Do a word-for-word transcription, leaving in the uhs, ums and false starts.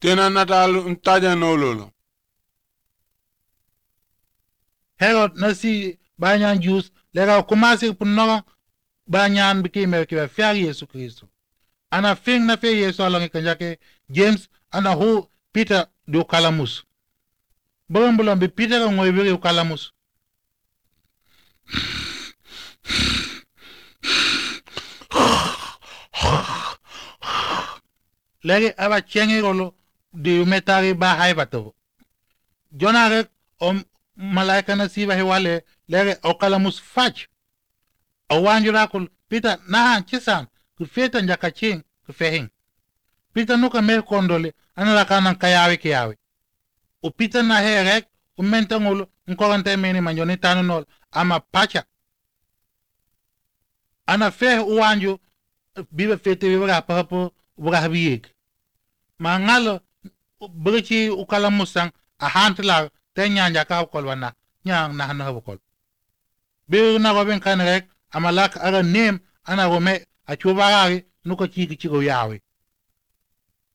Tena natalu ntaja nololo. Herod nasi banyan Jews lega kumasi punoga banyan biki me ki fiari Yesu Kristo. Ana fing na fe Yesu alangi kanjake James ana hu Peter do kalamus. Bulan bulan bi Peter ka ngoy bi kalamus. Legi aba chengi rolo di metari ba haibato. Jonare om malaika na siba hewale lege o kalamus fach. Awanjura kul Peter na chisan ku feta njaka ching ku fehin. Peter nuka me kondole anala kanan kayawe kiyawe. U Peter na herek u menta ngulu nkorante meni manjoni tanu nol ama pacha. Ana feh uwanju biba fete biba papo ubaga biyek. Mangalo berichi ukala musang a hantla te nyanja ka kol wana nyang na hana kol. Biru na robin kanrek amalak ara nem ana rome a chubagari nuko chiki chiko yawe.